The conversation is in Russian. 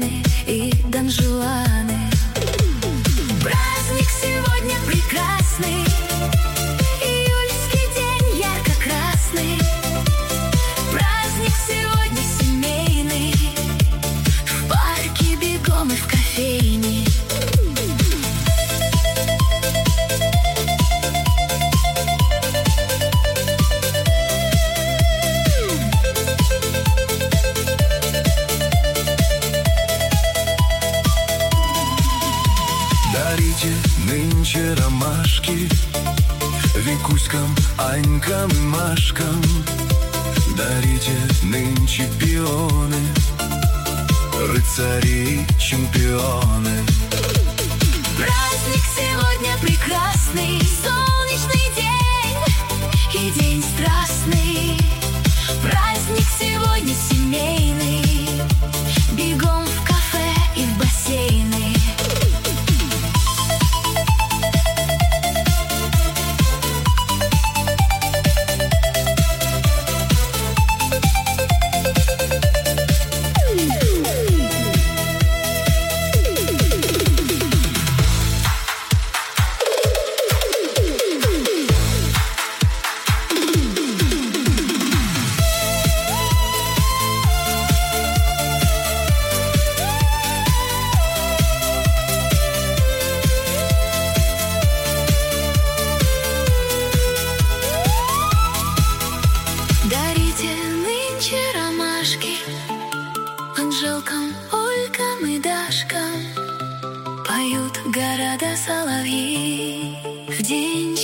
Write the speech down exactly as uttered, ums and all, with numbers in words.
Елены и Дон Жуаны. Праздник сегодня прекрасный, июльский день ярко-красный. Праздник сегодня семейный, в парке бегом и в кофейне. Дарите нынче ромашки Викуськам, Анькам и Машкам. Дарите нынче пионы, рыцари и чемпионы. Праздник сегодня прекрасный, солнечный день и день страстный. Праздник сегодня семейный, бегом в кафе и в бассейны. Дарите нынче ромашки Анжелкам, Олькам и Дашкам. Поют города соловьи в день